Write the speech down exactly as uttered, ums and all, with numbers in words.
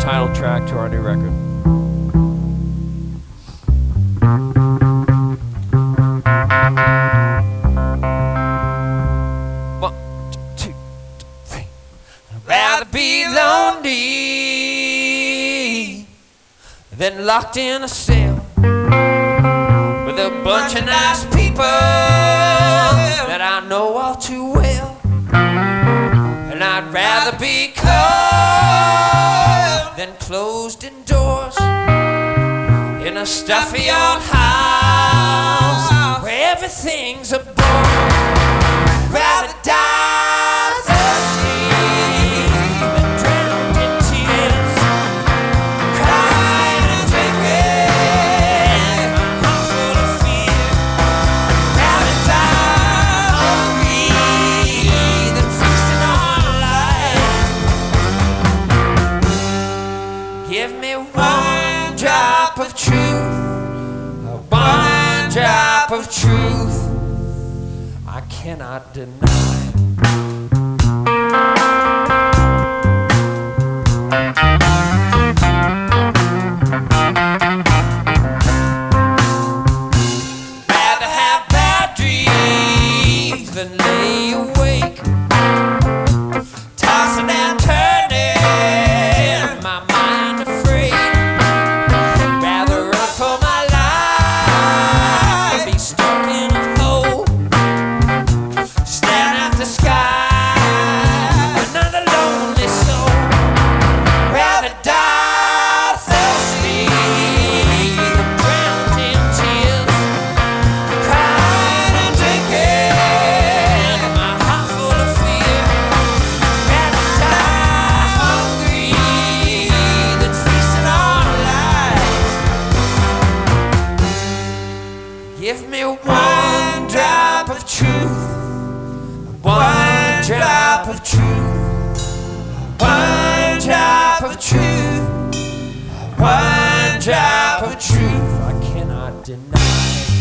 title track to our new record. One, two, three. I'd rather be lonely than locked in a cell with a bunch of nice people that I know all too well. And I'd rather be cold than closed indoors in a stuffy old house where everything's a bore. Rather die thirsty than drowned in tears, crying and drinking, my heart full of fear. Rather die hungry than feasting on life. Give me one drop of truth, one drop of truth I cannot deny. Rather have bad dreams than lay awake, tossing and turning, my mind afraid. Rather run for my life than be stuck in a hole, staring at the sky, another lonely soul. Rather die thirsty than drowned in tears, crying and drinking, my heart full of fear. Rather die hungry than feasting on life. Give me one drop of truth, one drop of truth, one drop of truth, one drop of truth I cannot deny.